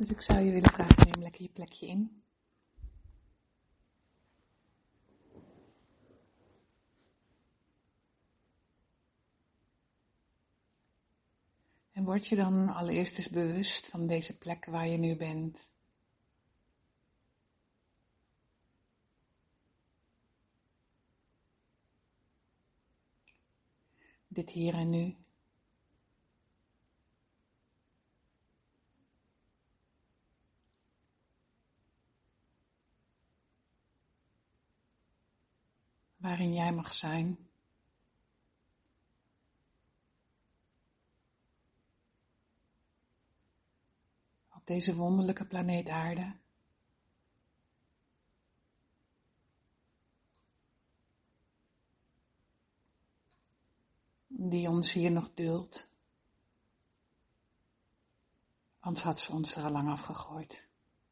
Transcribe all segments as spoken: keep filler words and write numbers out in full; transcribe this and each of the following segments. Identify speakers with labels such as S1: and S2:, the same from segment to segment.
S1: Dus ik zou je willen vragen, neem lekker je plekje in. En word je dan allereerst eens bewust van deze plek waar je nu bent. Dit hier en nu. Waarin jij mag zijn. Op deze wonderlijke planeet Aarde. Die ons hier nog duldt. Anders had ze ons er al lang afgegooid.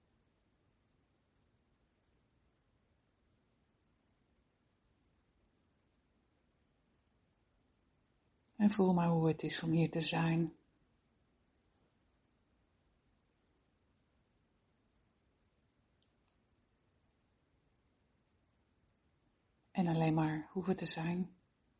S1: En voel maar hoe het is om hier te zijn. En alleen maar hoeven te zijn.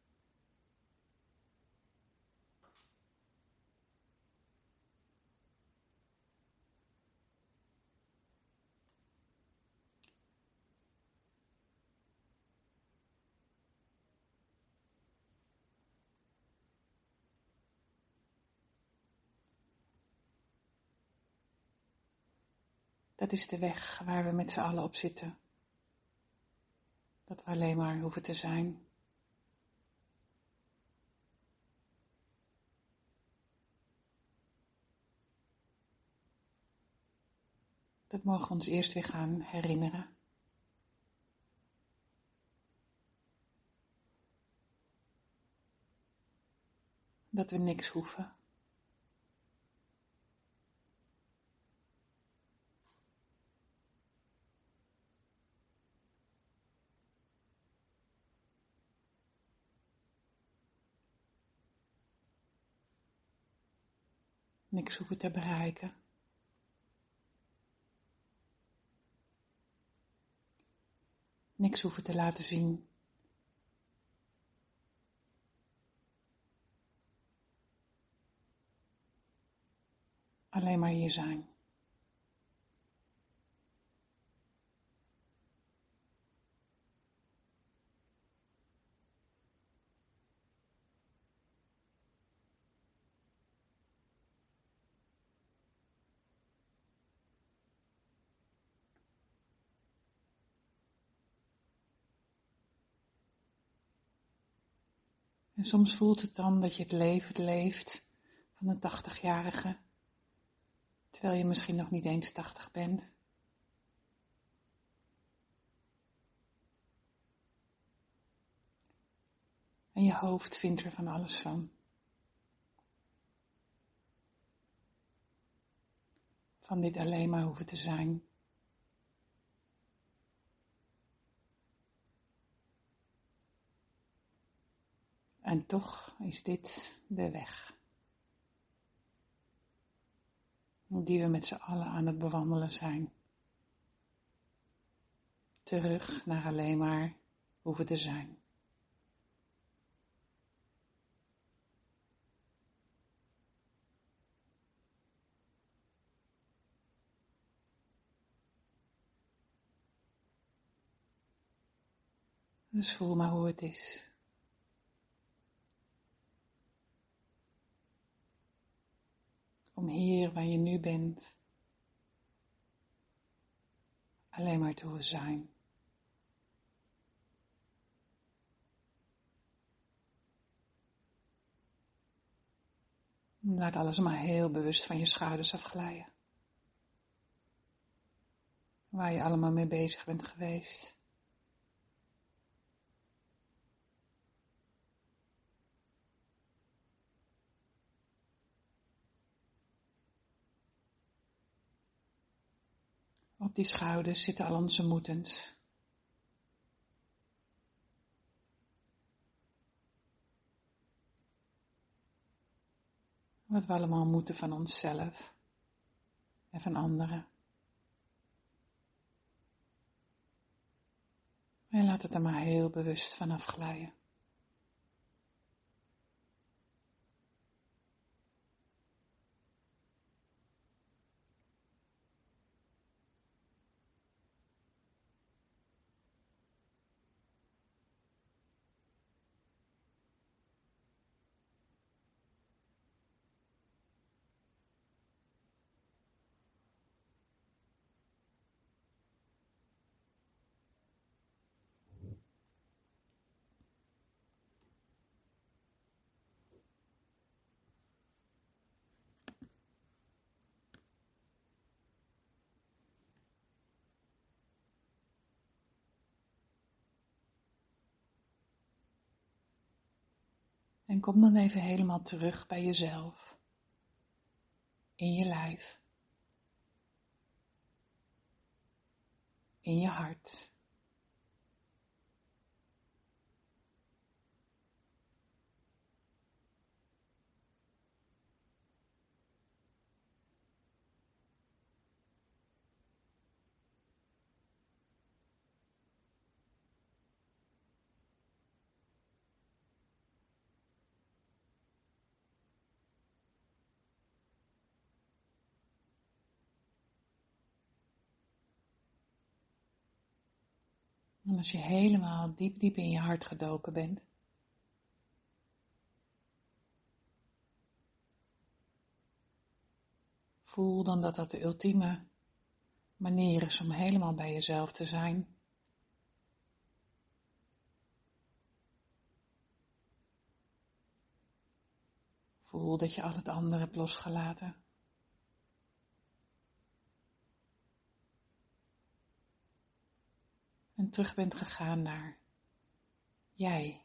S1: Dat is de weg waar we met z'n allen op zitten. Dat we alleen maar hoeven te zijn. Dat mogen we ons eerst weer gaan herinneren. Dat we niks hoeven. Niks hoeven te bereiken. Niks hoeven te laten zien. Alleen maar hier zijn. En soms voelt het dan dat je het leven leeft van een tachtigjarige, terwijl je misschien nog niet eens tachtig bent. En je hoofd vindt er van alles van. Van dit alleen maar hoeven te zijn. En toch is dit de weg. Die we met z'n allen aan het bewandelen zijn. Terug naar alleen maar hoeven te zijn. Dus voel maar hoe het is. Om hier waar je nu bent, alleen maar te hoeven zijn. Laat alles maar heel bewust van je schouders afglijden. Waar je allemaal mee bezig bent geweest. Op die schouders zitten al onze moetens. Wat we allemaal moeten van onszelf. en van anderen. En laat het er maar heel bewust van afglijden. En kom dan even helemaal terug bij jezelf, in je lijf, in je hart. En als je helemaal diep diep in je hart gedoken bent, voel dan dat dat de ultieme manier is om helemaal bij jezelf te zijn. Voel dat je al het andere hebt losgelaten. En terug bent gegaan naar jij.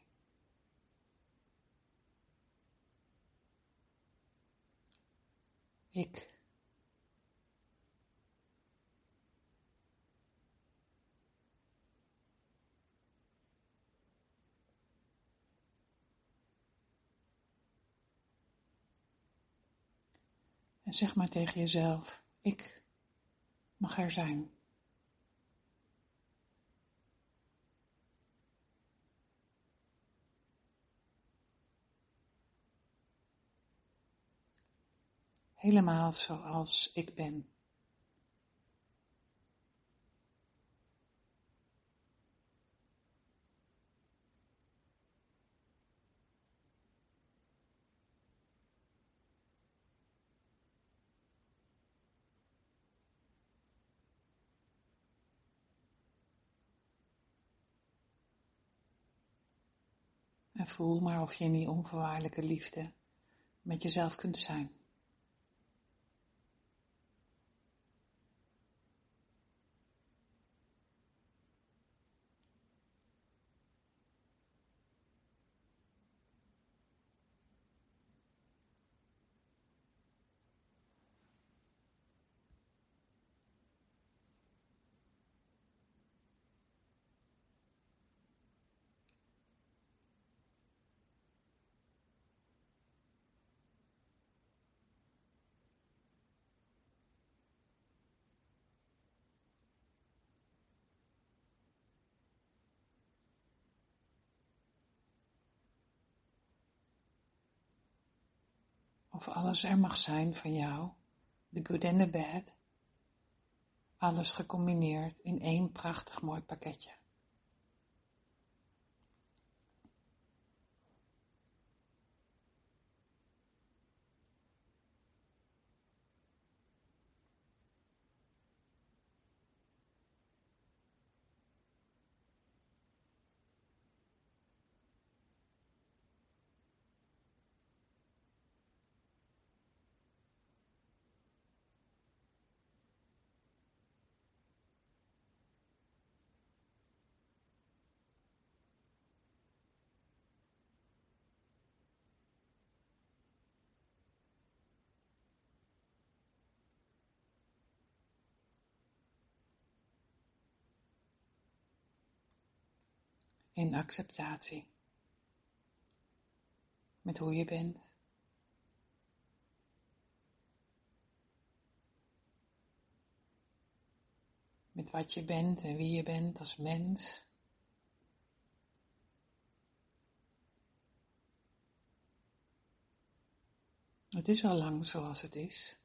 S1: Ik. En zeg maar tegen jezelf, ik mag er zijn. Helemaal zoals ik ben. En voel maar of je in die onvoorwaardelijke liefde met jezelf kunt zijn. Of alles er mag zijn van jou, the good and the bad. Alles gecombineerd in één prachtig mooi pakketje. In acceptatie. Met hoe je bent. met wat je bent en wie je bent als mens. Het is al lang zoals het is.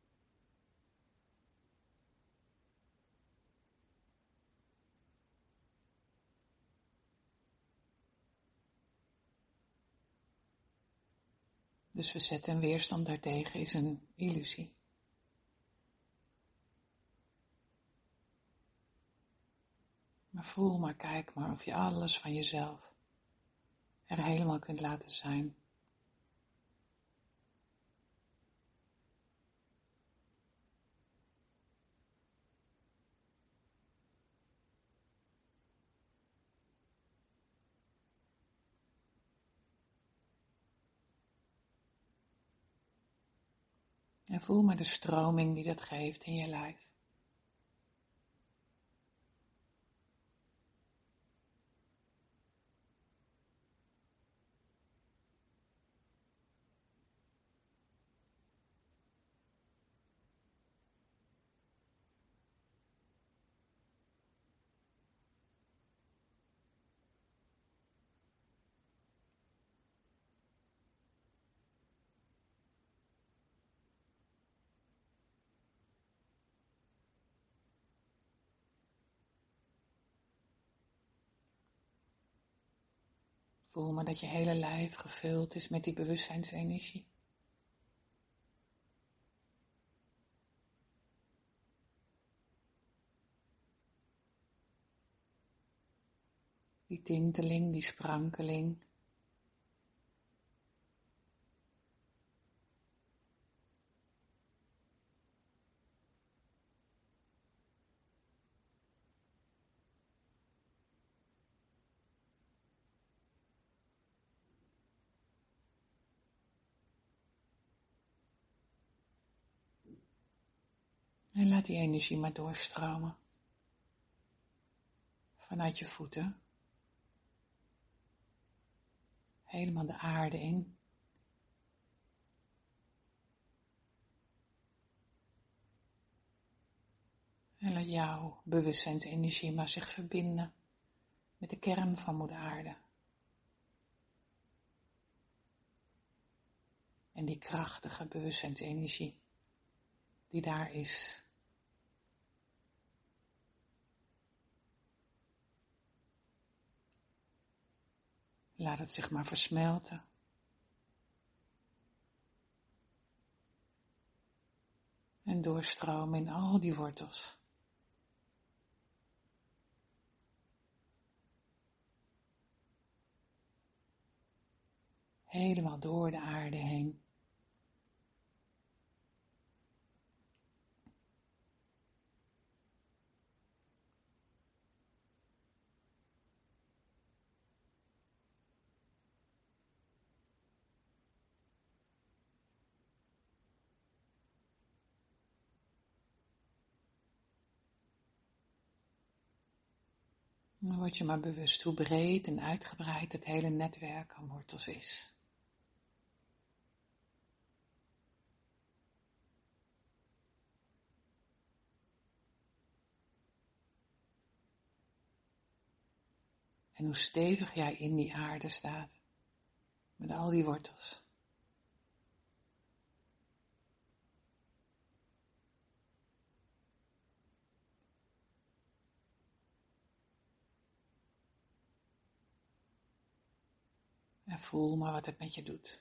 S1: Dus we zetten een weerstand daartegen, is een illusie. Maar voel maar, kijk maar of je alles van jezelf er helemaal kunt laten zijn. En voel maar de stroming die dat geeft in je lijf. Voel maar dat je hele lijf gevuld is met die bewustzijnsenergie. Die tinteling, die sprankeling. En laat die energie maar doorstromen. Vanuit je voeten. Helemaal de aarde in. En laat jouw bewustzijnsenergie maar zich verbinden met de kern van moeder aarde. En die krachtige bewustzijnsenergie die daar is. Laat het zich maar versmelten. En doorstromen in al die wortels. Helemaal door de aarde heen. Dan word je maar bewust hoe breed en uitgebreid het hele netwerk aan wortels is. En hoe stevig jij in die aarde staat, met al die wortels. En voel maar wat het met je doet.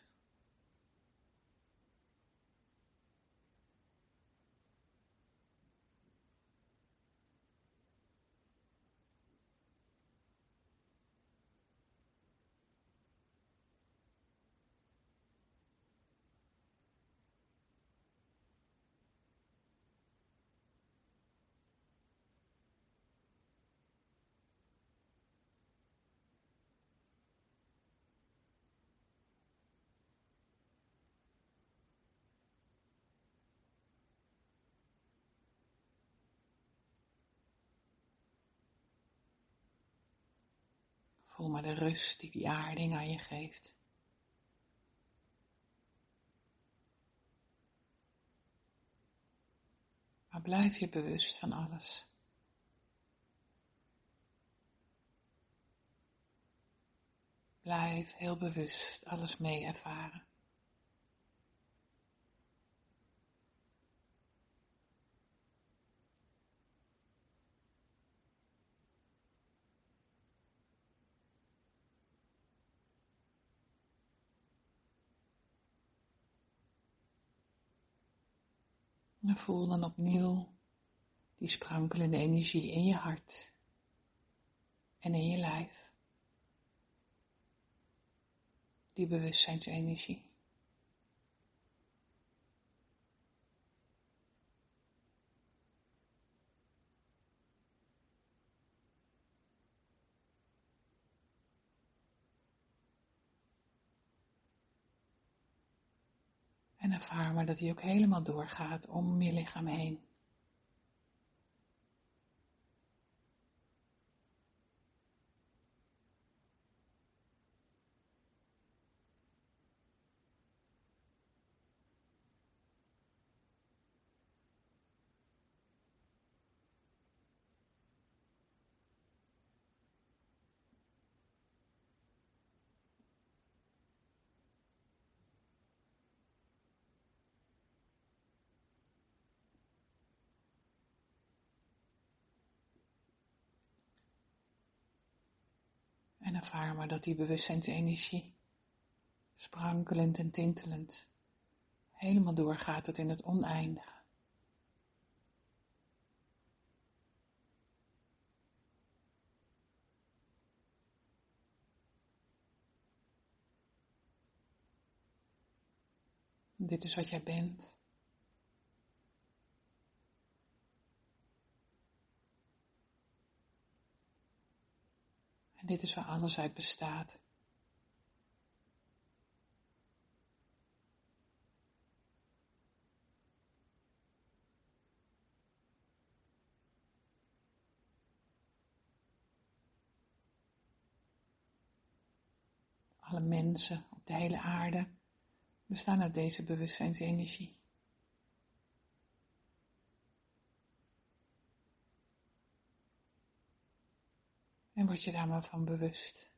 S1: Voel maar de rust die die aarding aan je geeft. Maar blijf je bewust van alles. Blijf heel bewust alles mee ervaren. En voel dan opnieuw die sprankelende energie in je hart en in je lijf. Die bewustzijnsenergie. En ervaar maar dat die ook helemaal doorgaat om je lichaam heen. En ervaar maar dat die bewustzijnsenergie, sprankelend en tintelend, helemaal doorgaat tot in het oneindige. Dit is wat jij bent. En dit is waar alles uit bestaat. Alle mensen op de hele aarde bestaan uit deze bewustzijnsenergie. En word je daar maar van bewust.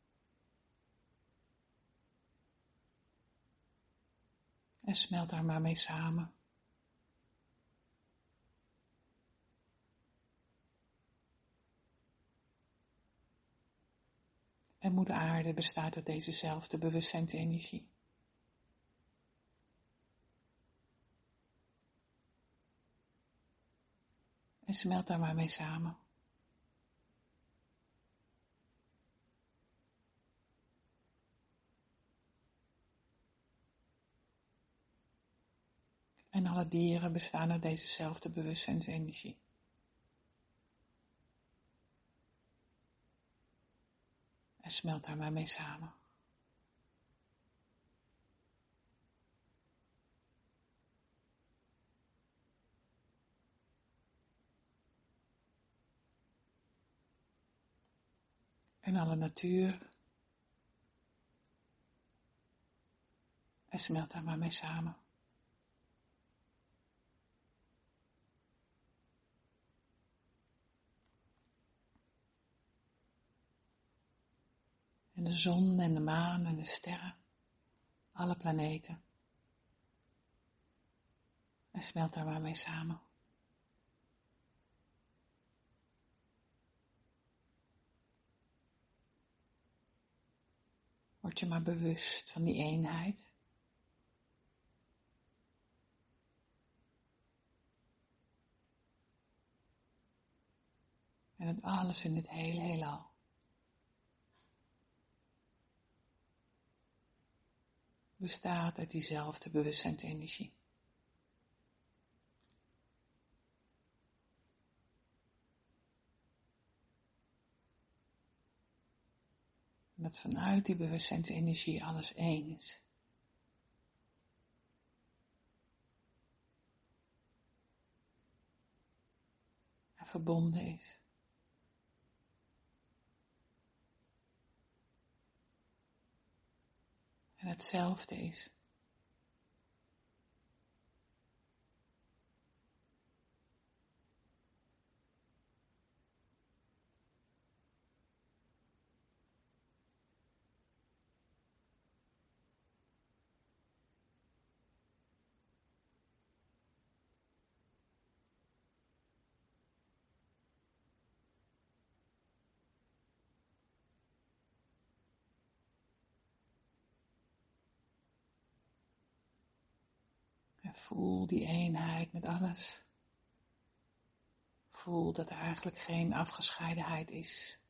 S1: En smelt daar maar mee samen. En moeder aarde bestaat uit dezezelfde bewustzijnsenergie. En smelt daar maar mee samen. En alle dieren bestaan uit dezezelfde bewustzijnsenergie. En smelt daar maar mee samen. En alle natuur. En smelt daar maar mee samen. En de zon en de maan en de sterren. Alle planeten. En smelt daar maar mee samen. Word je maar bewust van die eenheid. En het alles in het hele heelal. Bestaat uit diezelfde bewustzijnsenergie. En dat vanuit die bewustzijnsenergie alles één is. En verbonden is. En hetzelfde is. Voel die eenheid met alles. Voel dat er eigenlijk geen afgescheidenheid is.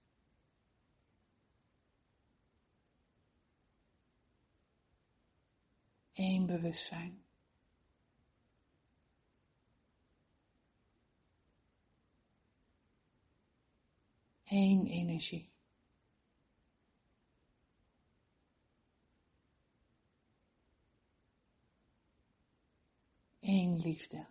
S1: Eén bewustzijn. Eén energie. Eén liefde.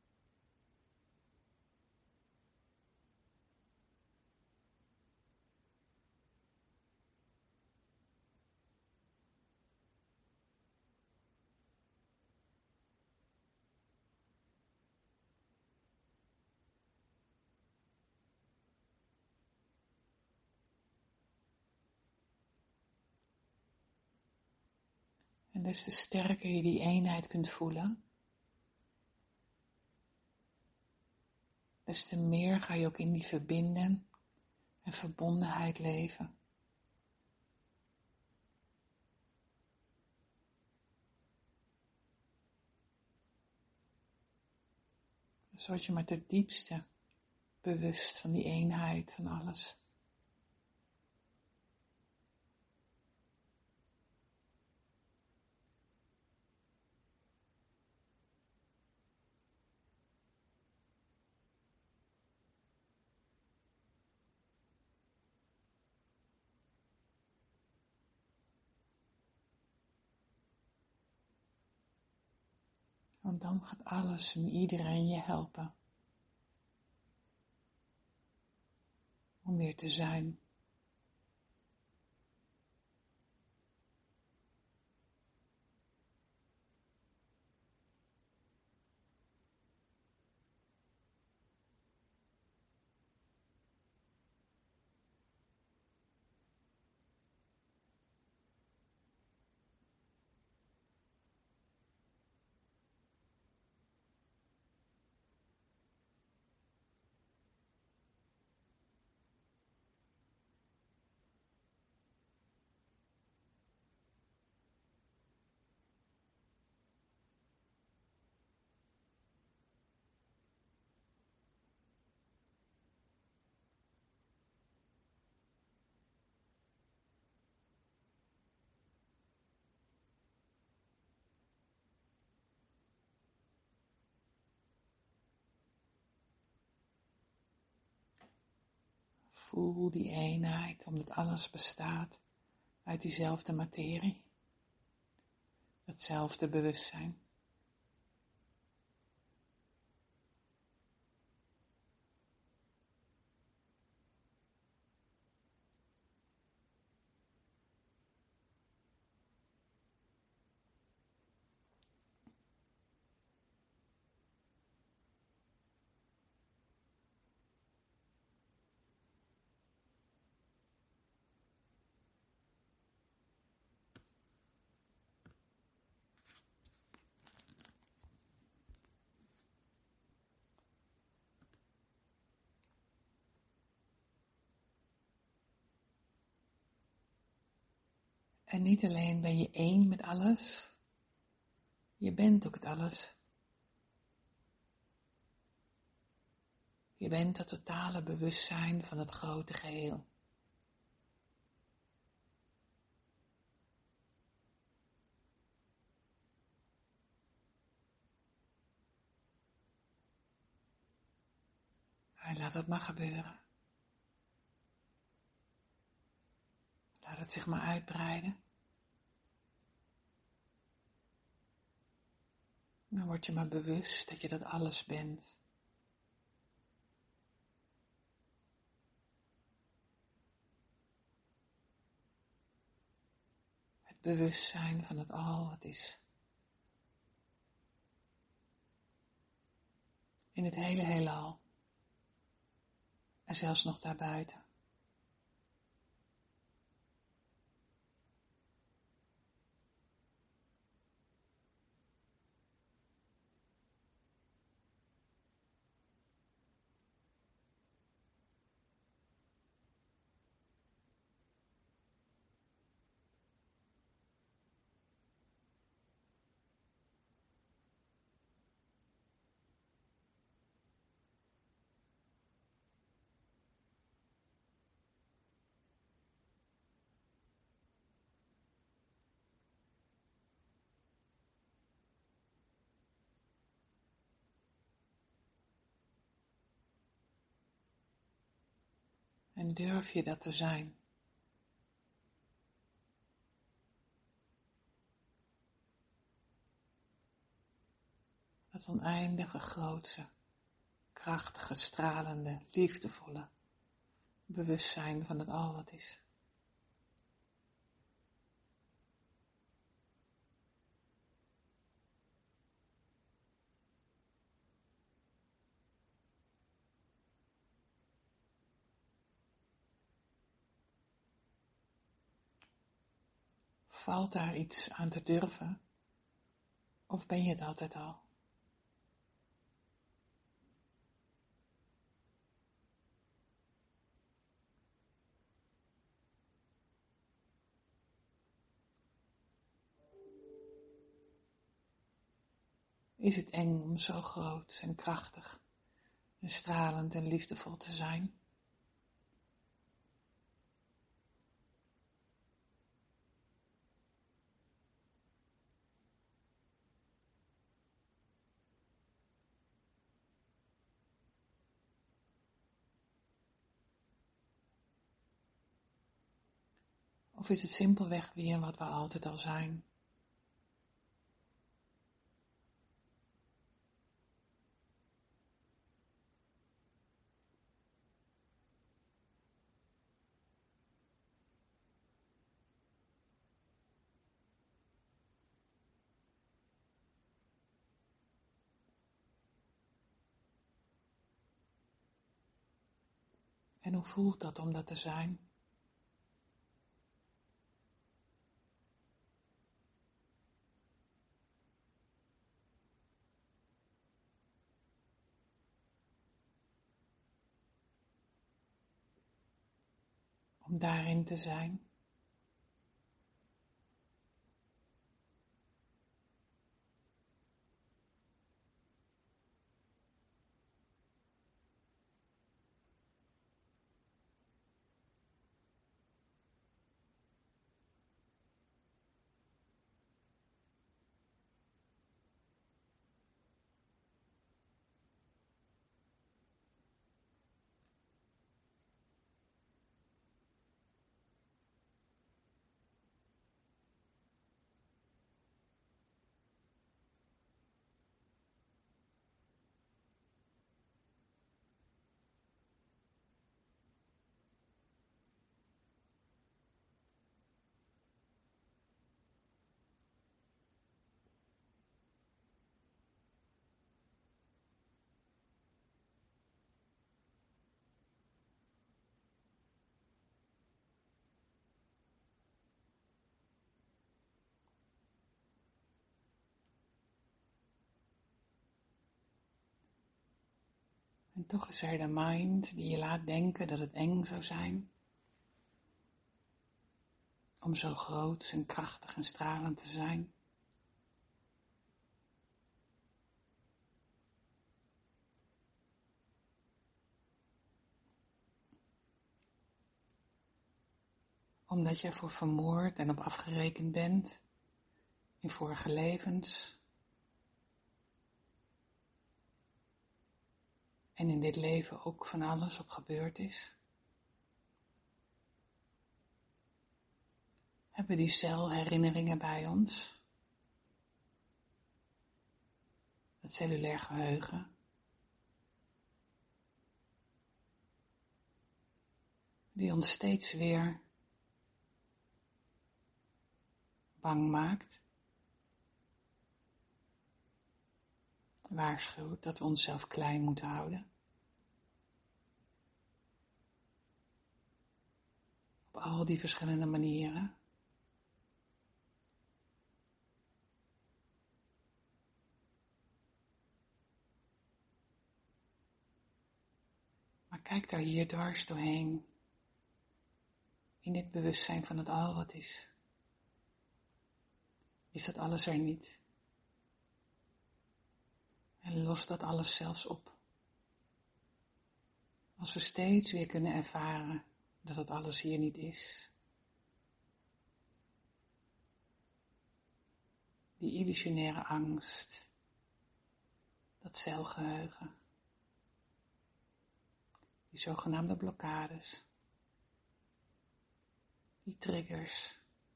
S1: En des te sterker je die eenheid kunt voelen, des te meer ga je ook in die verbinden en verbondenheid leven. Dus word je maar ten diepste bewust van die eenheid van alles. Want dan gaat alles en iedereen je helpen om weer te zijn. Voel die eenheid, omdat alles bestaat uit diezelfde materie, datzelfde bewustzijn. En niet alleen ben je één met alles, je bent ook het alles. Je bent het totale bewustzijn van het grote geheel. En laat het maar gebeuren. Laat het zich maar uitbreiden. Dan word je maar bewust dat je dat alles bent. Het bewustzijn van het al wat is. In het hele heelal. En zelfs nog daarbuiten. En durf je dat te zijn? Dat oneindige, grootse, krachtige, stralende, liefdevolle bewustzijn van het al wat is. Valt daar iets aan te durven? Of ben je het altijd al? Is het eng om zo groot en krachtig en stralend en liefdevol te zijn? Of is het simpelweg weer wat we altijd al zijn? En hoe voelt dat om dat te zijn? Om daarin te zijn? En toch is er de mind die je laat denken dat het eng zou zijn om zo groot en krachtig en stralend te zijn. Omdat je ervoor vermoord en op afgerekend bent in vorige levens. En in dit leven ook van alles op gebeurd is. Hebben die celherinneringen bij ons. Het cellulair geheugen. Die ons steeds weer bang maakt. Waarschuwt dat we onszelf klein moeten houden. Op al die verschillende manieren. Maar kijk daar hier dwars doorheen. In dit bewustzijn van het al wat is. Is dat alles er niet? En los dat alles zelfs op. Als we steeds weer kunnen ervaren dat het alles hier niet is. Die illusionaire angst. Dat celgeheugen. Die zogenaamde blokkades. die triggers.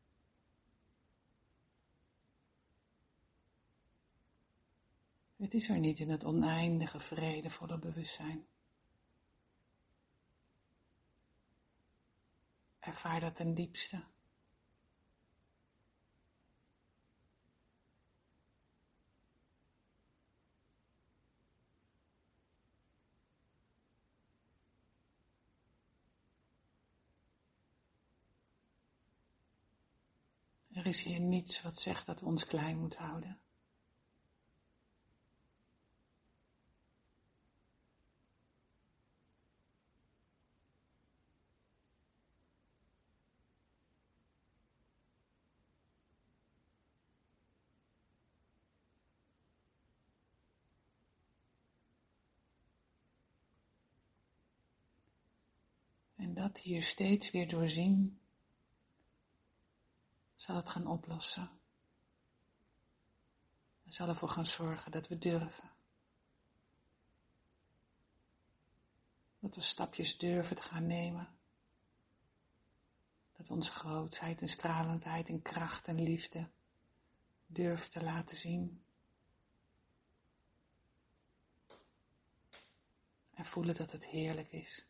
S1: Het is er niet in het oneindige vredevolle bewustzijn. Ervaar dat ten diepste. Er is hier niets wat zegt dat we ons klein moeten houden. En dat hier steeds weer doorzien, zal het gaan oplossen. En zal ervoor gaan zorgen dat we durven. Dat we stapjes durven te gaan nemen. Dat we onze grootheid en stralendheid en kracht en liefde durven te laten zien. En voelen dat het heerlijk is.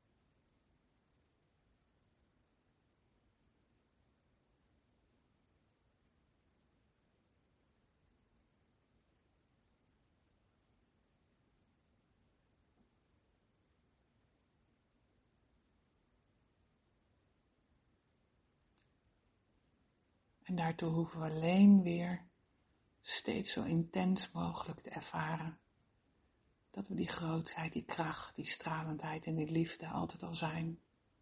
S1: En daartoe hoeven we alleen weer steeds zo intens mogelijk te ervaren. Dat we die grootheid, die kracht, die stralendheid en die liefde altijd al zijn.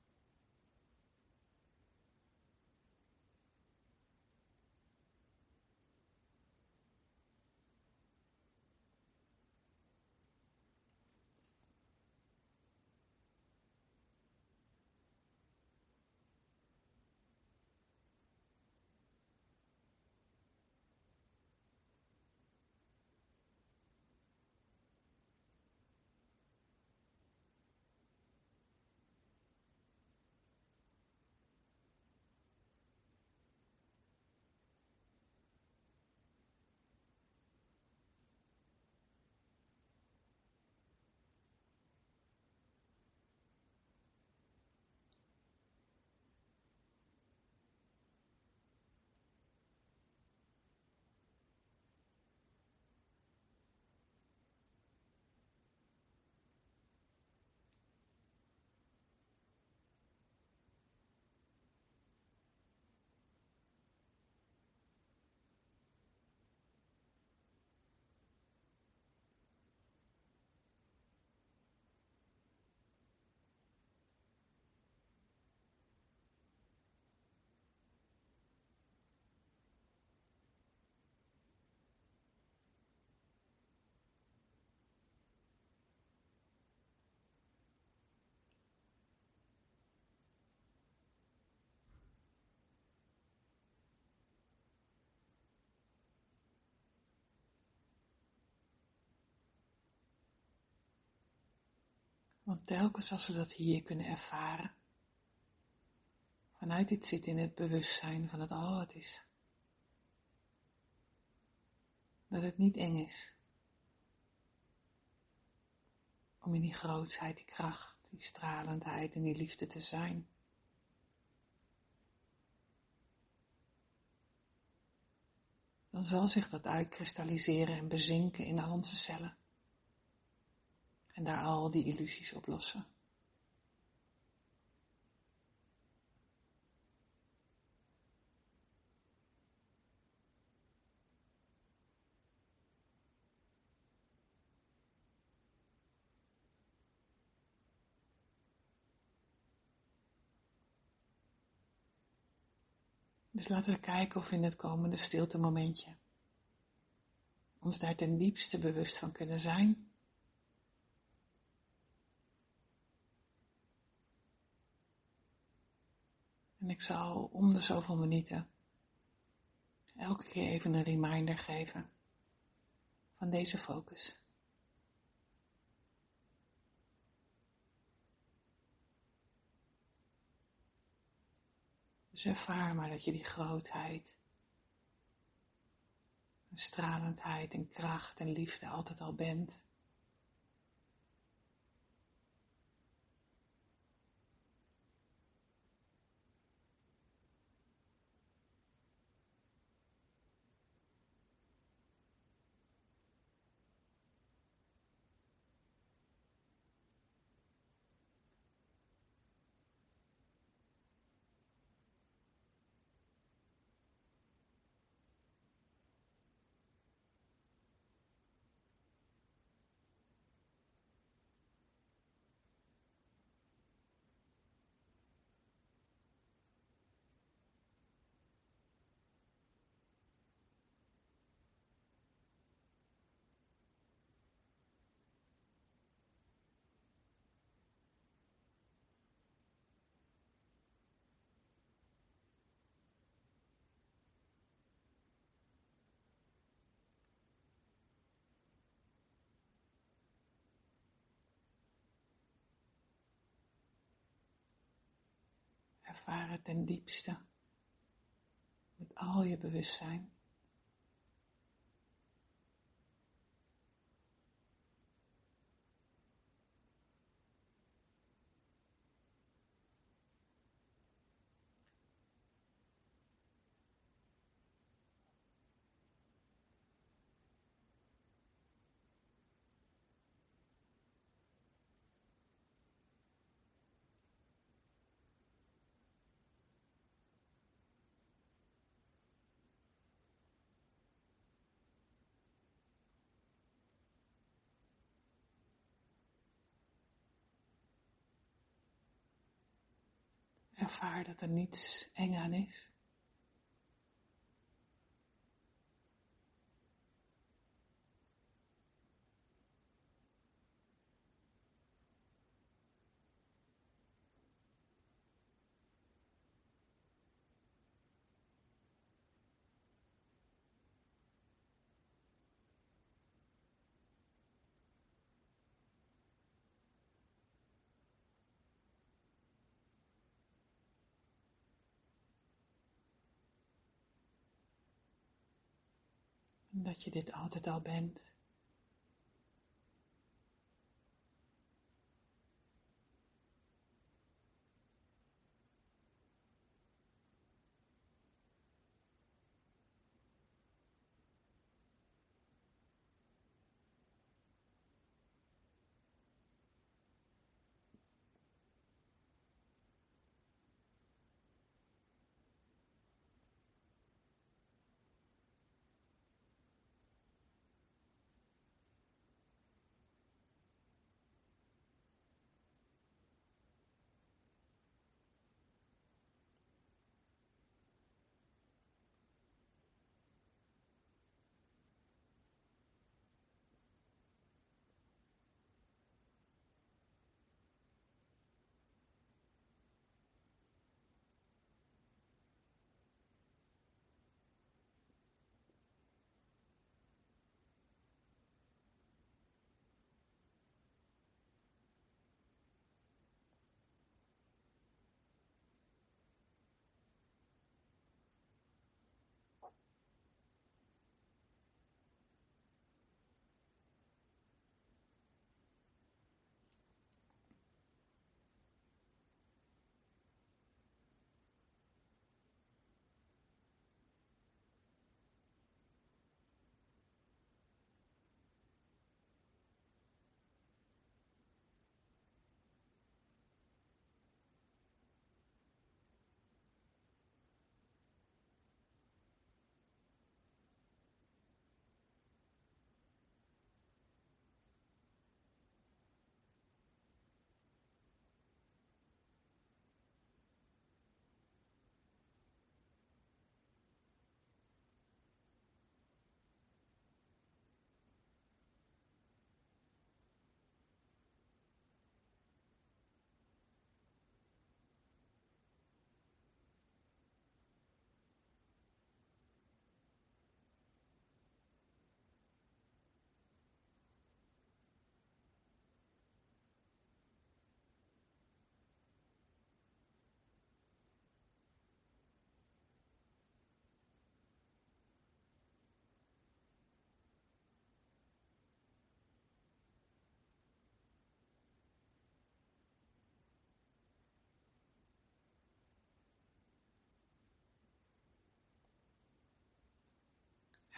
S1: Want telkens als we dat hier kunnen ervaren, vanuit dit zit in het bewustzijn van het al wat is. Dat het niet eng is. Om in die grootheid, die kracht, die stralendheid en die liefde te zijn. Dan zal zich dat uitkristalliseren en bezinken in al onze cellen. En daar al die illusies oplossen. Dus laten we kijken of we in het komende stilte momentje ons daar ten diepste bewust van kunnen zijn. En ik zal om de zoveel minuten elke keer even een reminder geven van deze focus. Dus ervaar maar dat je die grootheid, en stralendheid en kracht en liefde altijd al bent. Ervaar het ten diepste, met al je bewustzijn. Ervaar dat er niets eng aan is. En dat je dit altijd al bent.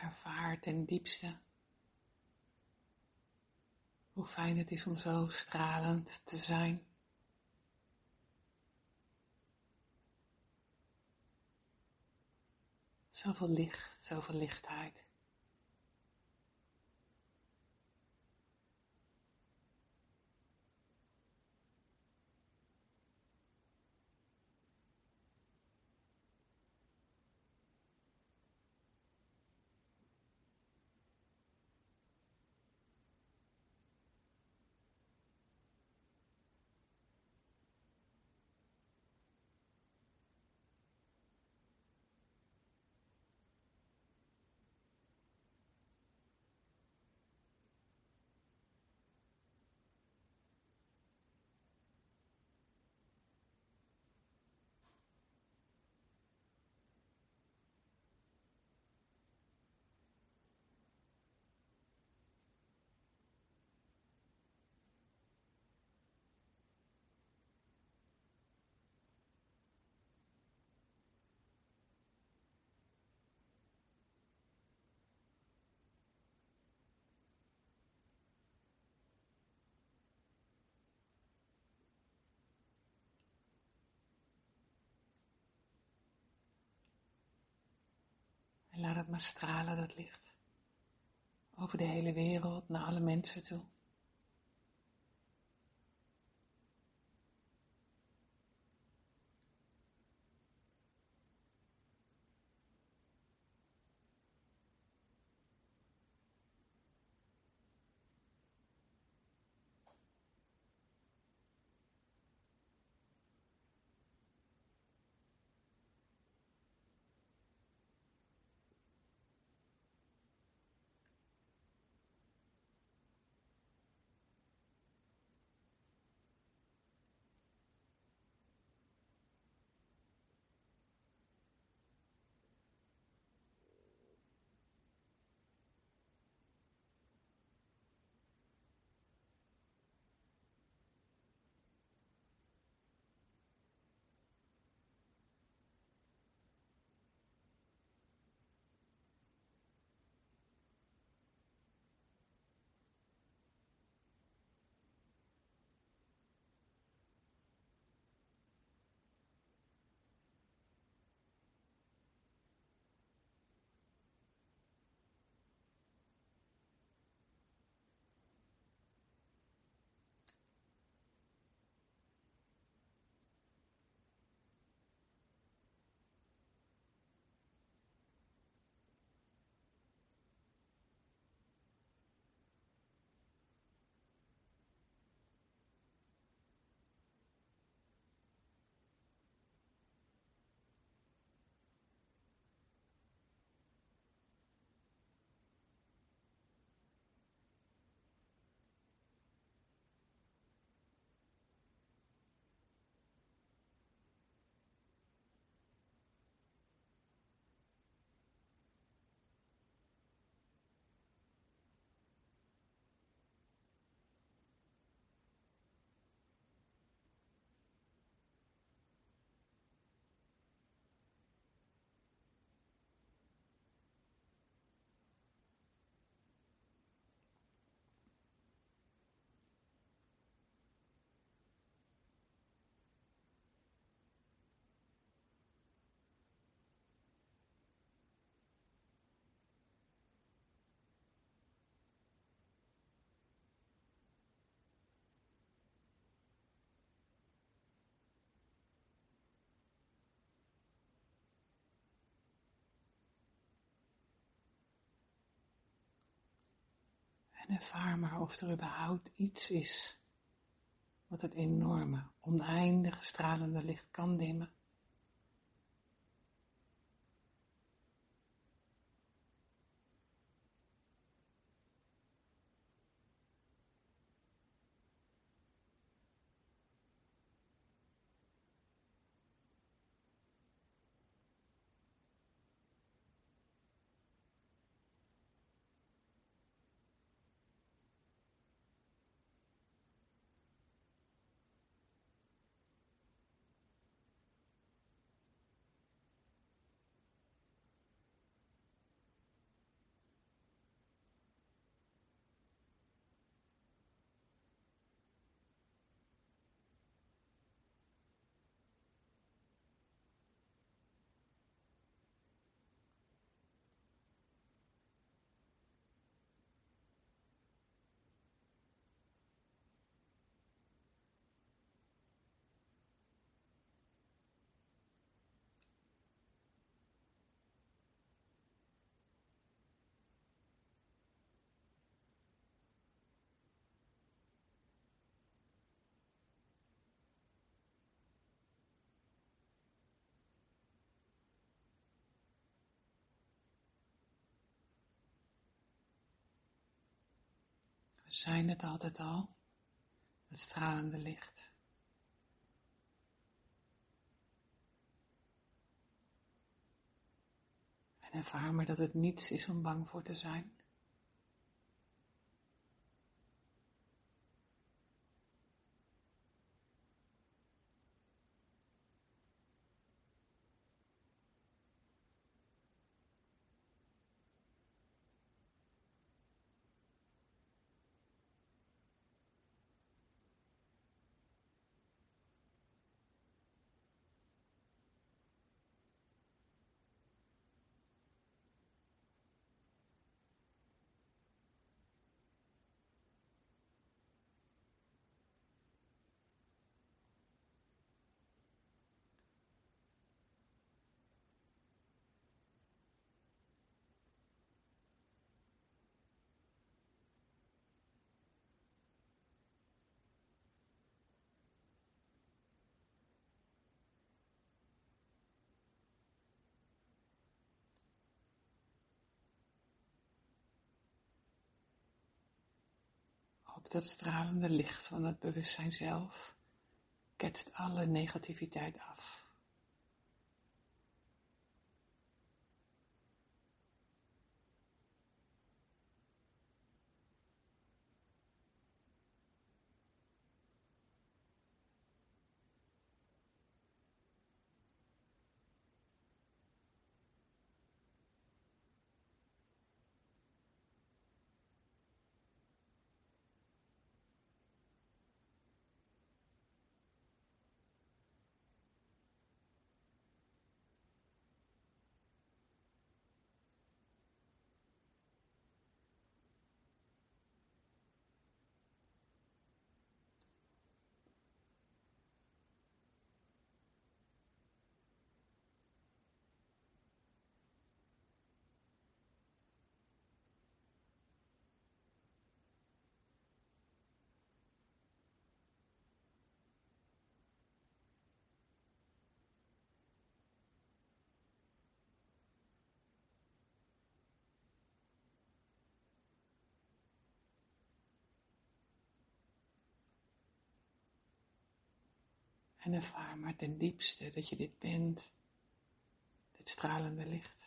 S1: Ervaar ten diepste hoe fijn het is om zo stralend te zijn. Zoveel licht, zoveel lichtheid. En laat het maar stralen, dat licht. Over de hele wereld, naar alle mensen toe. En ervaar maar of er überhaupt iets is wat het enorme, oneindige stralende licht kan dimmen. zijn het altijd al, het stralende licht. En ervaar maar dat het niets is om bang voor te zijn. Ook dat stralende licht van het bewustzijn zelf ketst alle negativiteit af. En ervaar maar ten diepste dat je dit bent, dit stralende licht.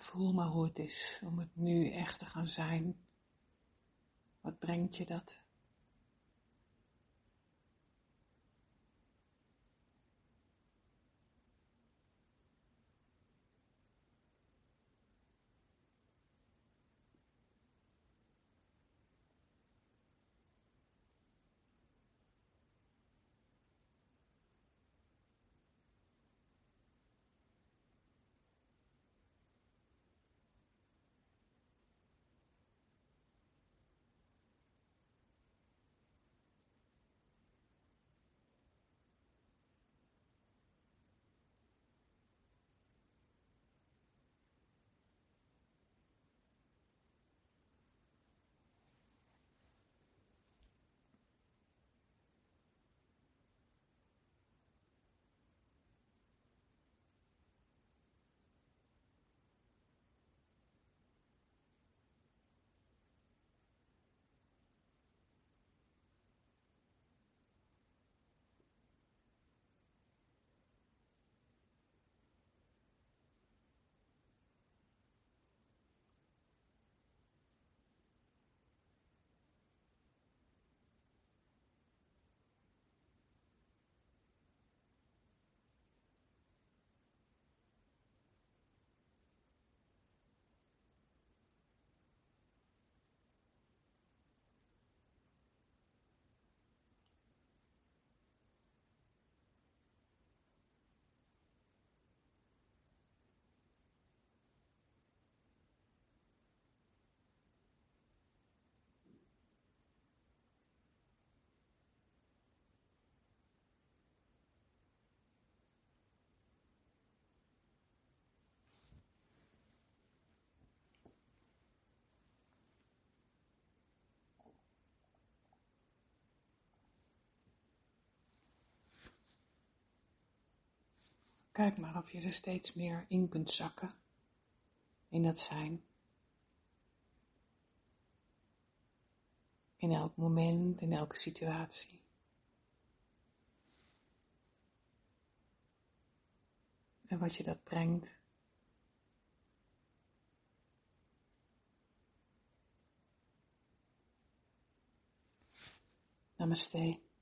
S1: voel maar hoe het is om het nu echt te gaan zijn. Wat brengt je dat? Kijk maar of je er steeds meer in kunt zakken, in dat zijn. In elk moment, in elke situatie. En wat je dat brengt. Namaste.